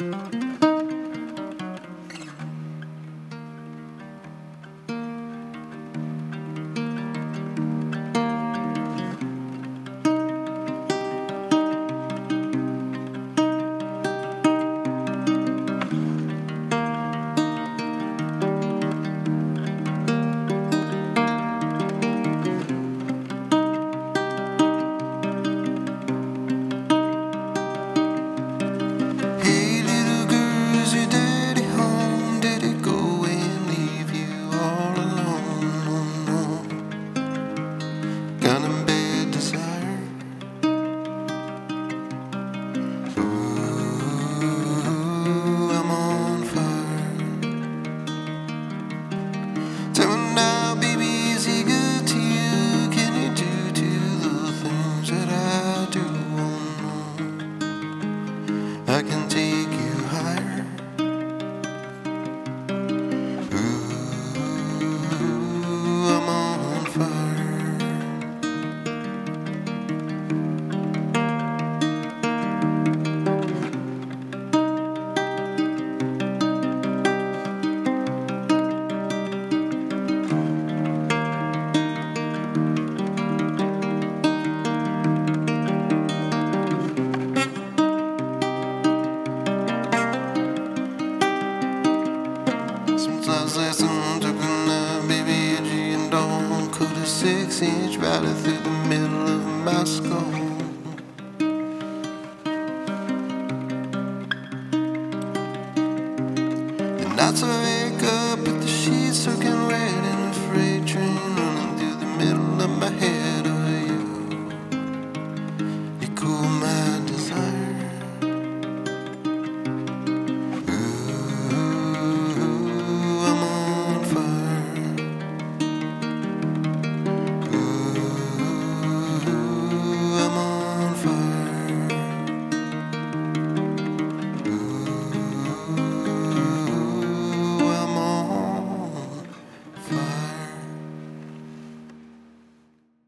Hey little girl, is your daddy home? Did he go and leave you all alone? Oh, no. Got a bad desire. Ooh, I'm on fire. Tell me now, baby, is he good to you? Can he do the things that I do? Oh, no. I can take you higher. Ooh, I'm on fire. Sometimes listen to good baby, edgy and don't cut a 6-inch valley through the middle of my skull. And not so very